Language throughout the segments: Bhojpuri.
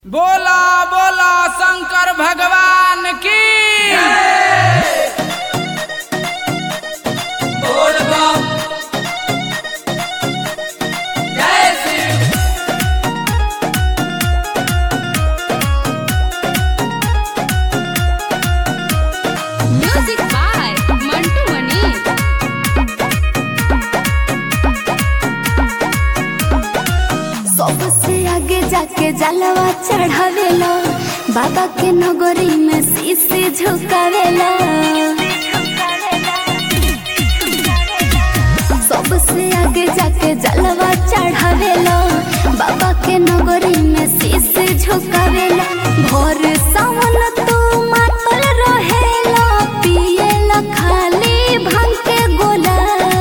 बोला बोला शंकर भगवान की बोल बम जय शिव। Music by Mantu Mani. सबसे आगे जाके जलवा चढ़ावेला, बाबा के नगरी में शीश झुकावेला। सबसे आगे जाके जलवा चढ़ावेला, बाबा के नगरी में शीश झुकावेला। भोर सावन तू मातल रहेला, पिएला खाली भांग के गोला।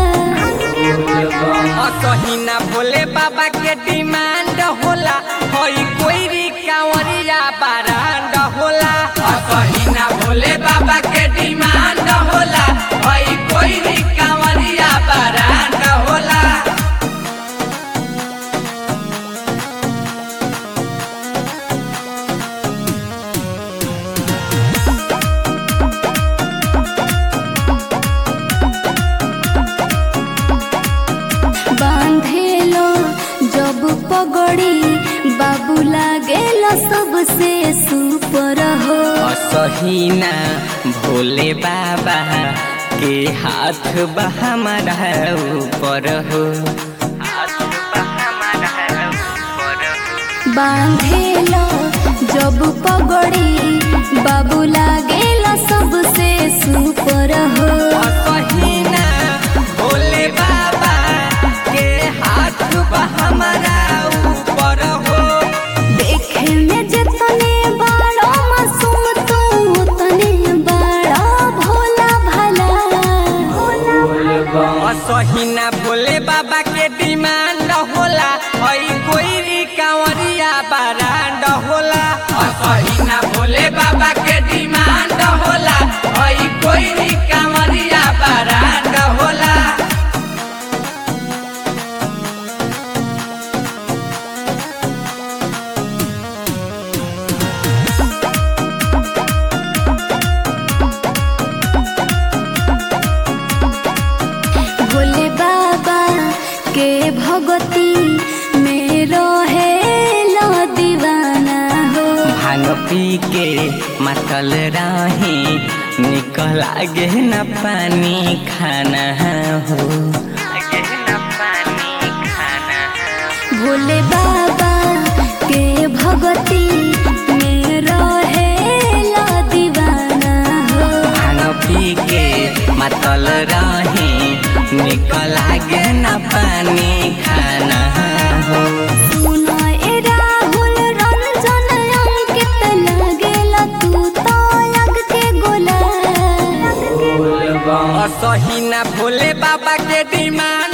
असहिना भोले बाबा के डिमांड होला, हई कोई कांवरिया बारांड होला। असहिना भोले बाबा के डिमांड होला, हई कोई कांवरिया बारांड होला। बांधेलो जब पगड़ी, बाबू लागेलो सबसे सुपर हो। असहिना भोले बाबा के हाथ हमारा ऊपर हो। बांधेलो जब पगड़ी, बाबू लागेलो सबसे सुपर हो। असहिना भोले बाबा के हाथ हमारा ऊपर हो। देखे में जितने बड़ा मासूम तू, उतने बड़ा भोला भाला। असहिना भोले बाबा के डिमांड होला, हई कोई कांवरिया बारांड होला। असहिना भोले बाबा के डिमांड होला, हई कोई कांवरिया बारांड होला। भोले बाबा के भगती में रहेला दीवाना हो। भांग पी के मतल रहे, निकल आगे न पानी खाना हो। भोले बाबा के भगती में रहेला दीवाना हो। भांग पी के मतल रहे, निकल आगे न पानी खाना हो। सुनो ए राहुल रंजन अंकित, लागेला तू तो आग के गोला। असहिना भोले बाबा के डिमांड